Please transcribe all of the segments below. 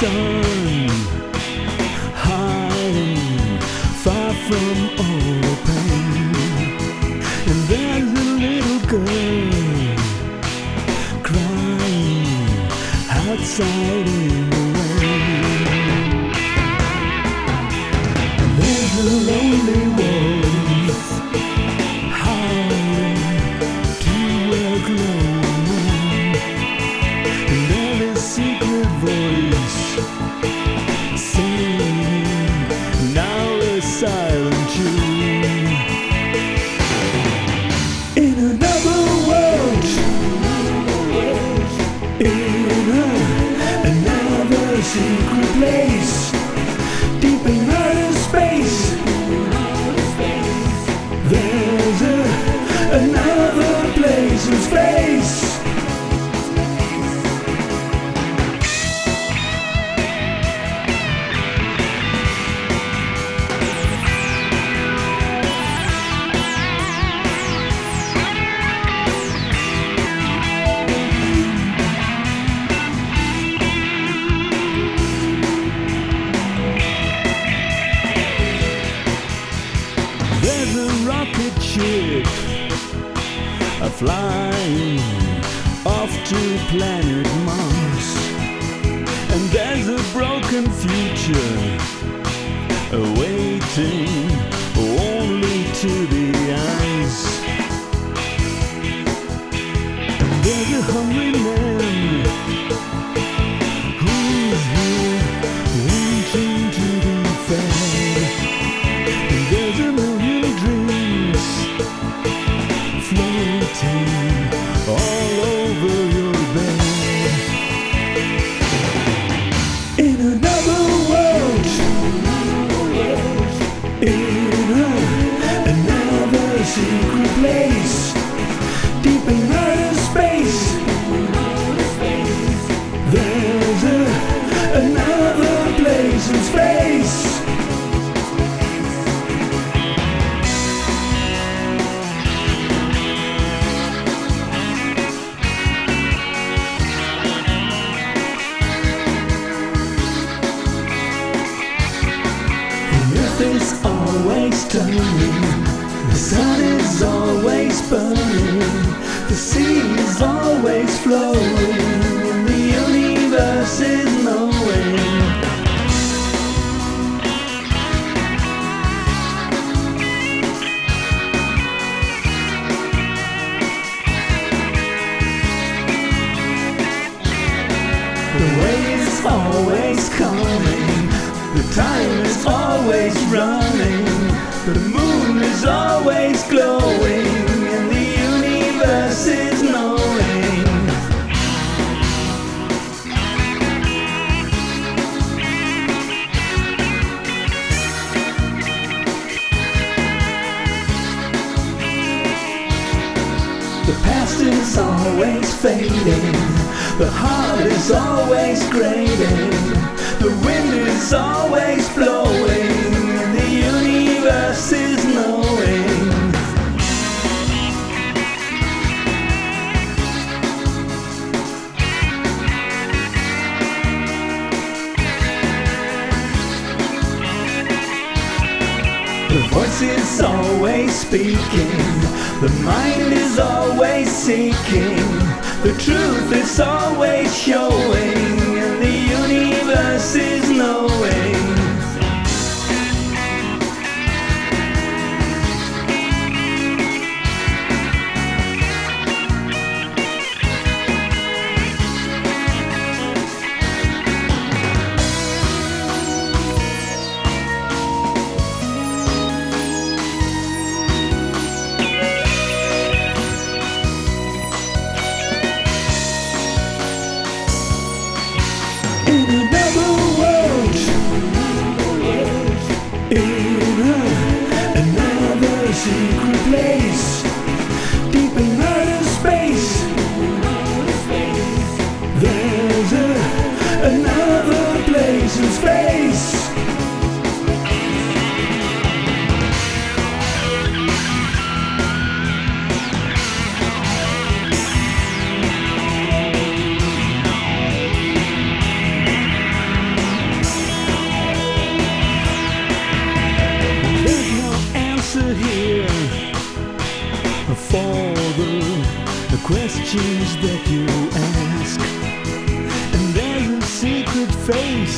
sun, hiding far from all the pain. And there's a little girl crying outside in the rain. There's a lonely wolf howling to a glowing moon, and there's a secret voice singing now a silent tune. In another world, in another secret place, deep in outer space, there's another place in space. There's a rocket ship flying off to planet Mars, and there's a broken future awaiting only to be eyes. There's a hungry man who's here wanting to be fed, and there's a million dreams floating all over your bed. In another world, in another secret place, deep in outer space, there's another place in space. Is always turning, the sun is always burning, the sea is always flowing, and the universe is knowing. The way is always coming, the time is always running, the moon is always glowing, and the universe is knowing. The past is always fading, the heart is always grading, the wind is always blowing, and the universe is knowing. The voice is always speaking, the mind is always seeking, the truth is always showing, and the universe is knowing. In another world, in another secret place, deep in outer space, there's another place in space. questions that you ask, and there's a secret face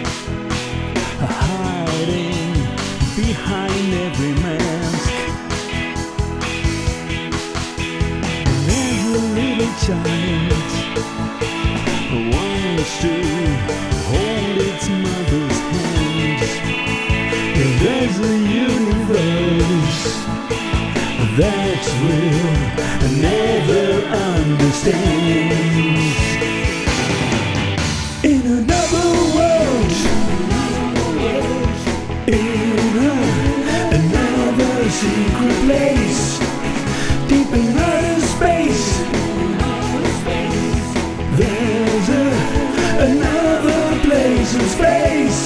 hiding behind every mask. There's a little child who wants to hold its mother's hands. There's a universe that's real and never understands. In another world, in another secret place, deep in outer space, there's another place in space.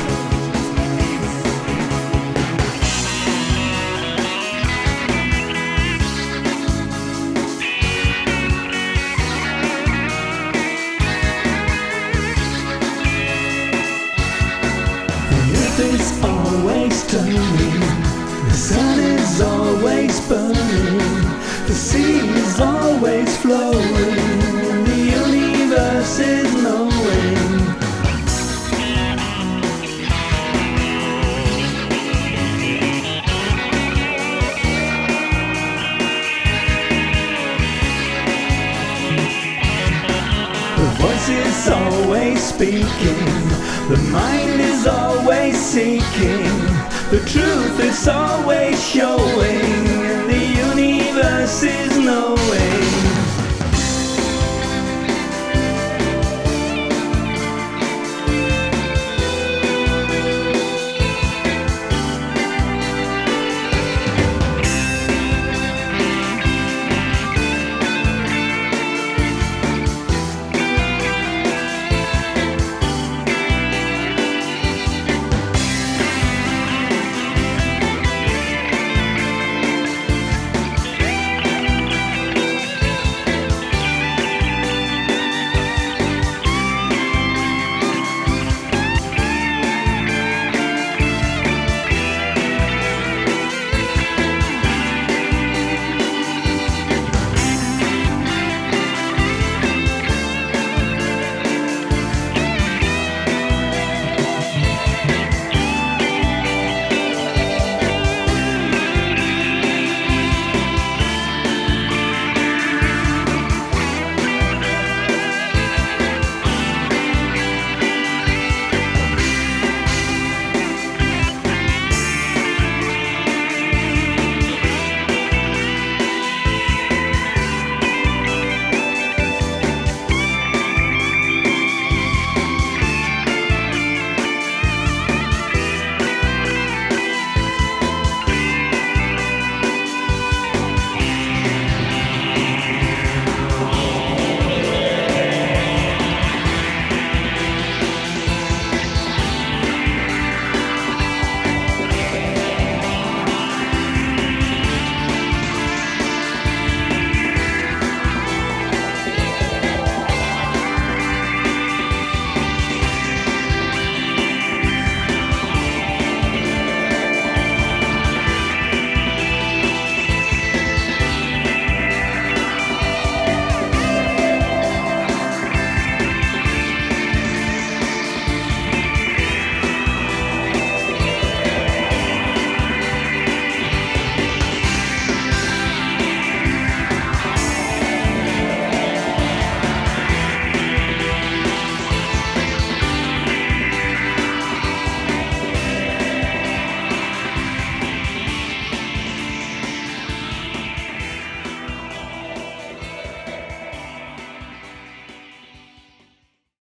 Is always turning, the sun is always burning, the sea is always flowing, the universe is knowing. The voice is always speaking, the mind is always seeking, the truth is always showing, and the universe is knowing.